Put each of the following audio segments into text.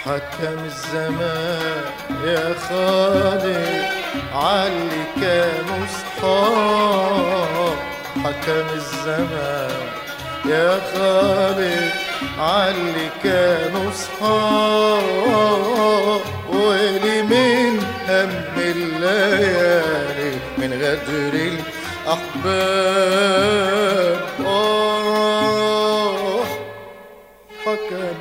حكم الزمان يا خالق عاللي كانوا صحاب. حكم الزمان يا خالق عاللي كانوا صحاب. ويلي من هم الليالي من غدر الأحباب. حكم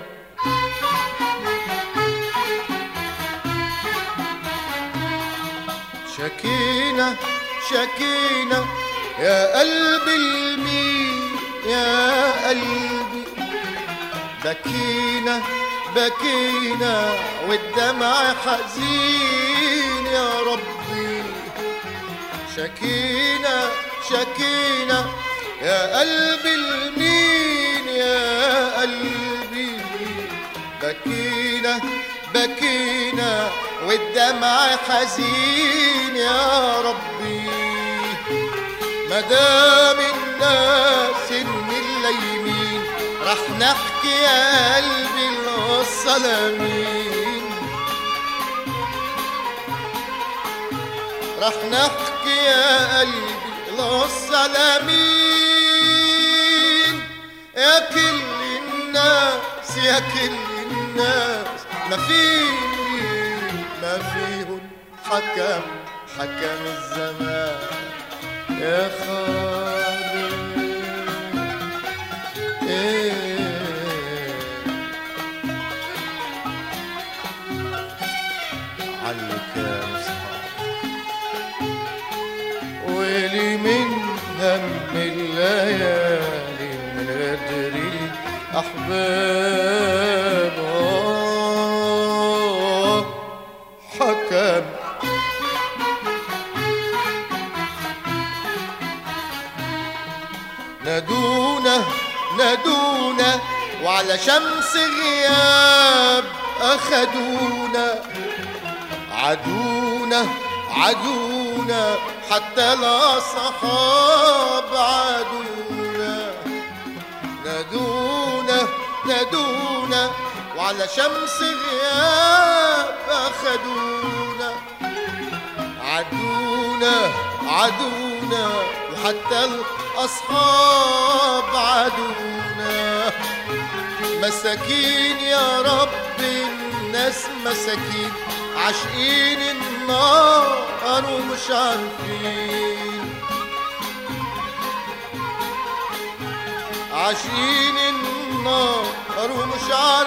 شكينة شكينة يا قلبي المين يا قلبي. بكينا بكينا والدمع حزين يا ربي. شكينا شكينا يا قلبي المين يا قلبي. بكينا بكينا والدمع حزين يا ربي. مدام الناس ان الليمين رح نحكي يا قلبي القصة لمين. رح نحكي يا قلبي القصة لمين. يا كل الناس يا كل الناس ما فيهن حكم. حكم الزمان يا خالق عاللي كانوا صحاب. ويلي من هم الليالي من غدر الأحباب. حكم نادونا نادونا وعلى شمس غياب أخدونا. عدونا عدونا حتى الأصحاب عدونا. نادونا نادونا وعلى شمس غياب أخدونا. عدونا عدونا وحتى الأصحاب عدونا. مساكين يا رب الناس مساكين عاشقين النار ومش عارفين. عاشقين النار ومش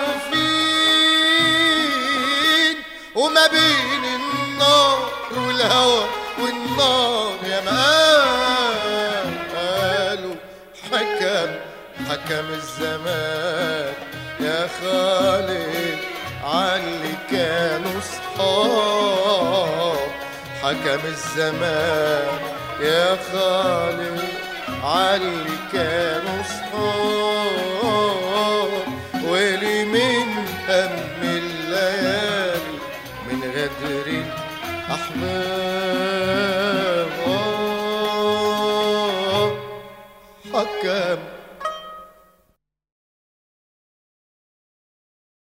عارفين. وما بين النار والهوى والنار يا ما قالوا حكم. حكم الزمان يا خالق عاللي كانوا صحاب. حكم الزمان يا خالق عاللي كانوا صحاب. ويلي من هم الليالي من غدر الأحباب. حكم